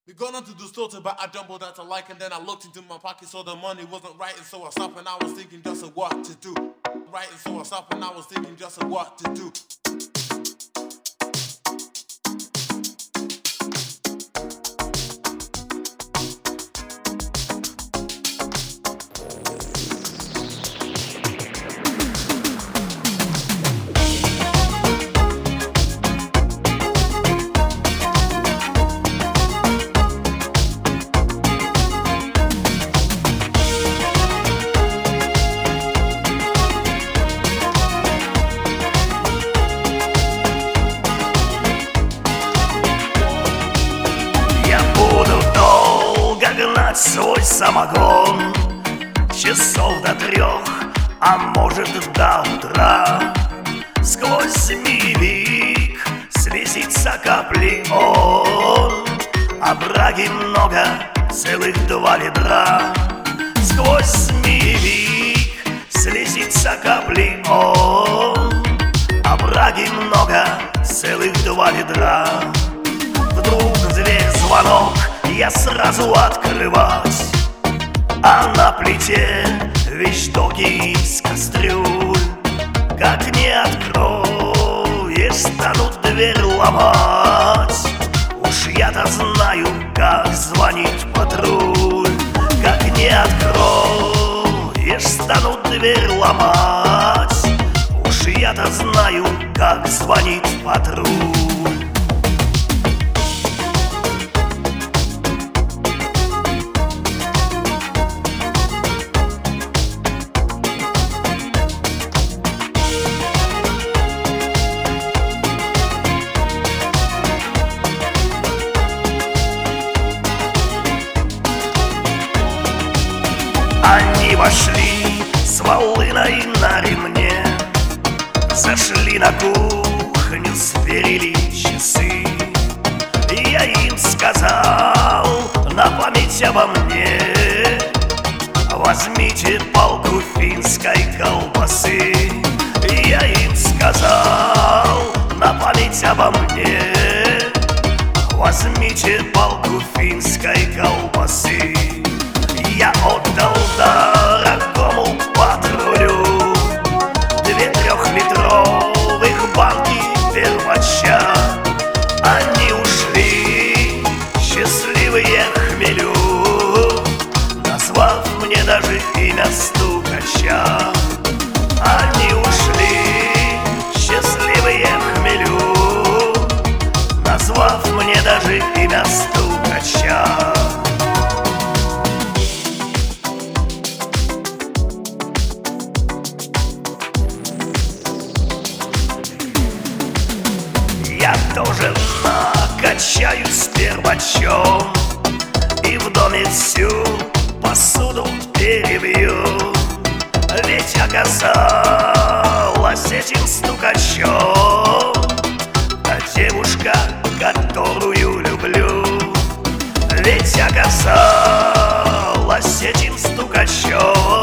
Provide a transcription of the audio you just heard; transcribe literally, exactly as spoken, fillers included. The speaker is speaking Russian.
We gone onto the store to buy a jumbo that I like, and then I looked into my pocket, so the money wasn't right, and so I stopped and I was thinking just of what to do. Right, and so I stopped and I was thinking just of what to do. Свой самогон часов до трех, а может до утра. Сквозь змеевик слезится капли он, а браги много, целых два ведра. Сквозь змеевик слезится капли он, а браги много, целых два ведра. Вдруг в дверь звонок, я сразу открывать, а на плите вещдоки из кастрюль. Как не откроешь, станут дверь ломать. Уж я-то знаю, как звонит патруль. Как не откроешь, станут дверь ломать. Уж я-то знаю, как звонит патруль. Они вошли с волыной на ремне, зашли на кухню, сверили часы. Я им сказал на память обо мне: возьмите палку финской колбасы. Я им сказал на память обо мне: возьмите палку финской колбасы. Я отдал дорогому патрулю две трехлитровых банки первача. Они ушли, счастливые хмелю, назвав мне даже имя стукача. Они ушли, счастливые хмелю, назвав мне даже имя стукача. Я тоже накачаюсь первачом и в доме всю посуду перебью. Ведь оказалась этим стукачом та девушка, которую люблю. Ведь оказалась этим стукачом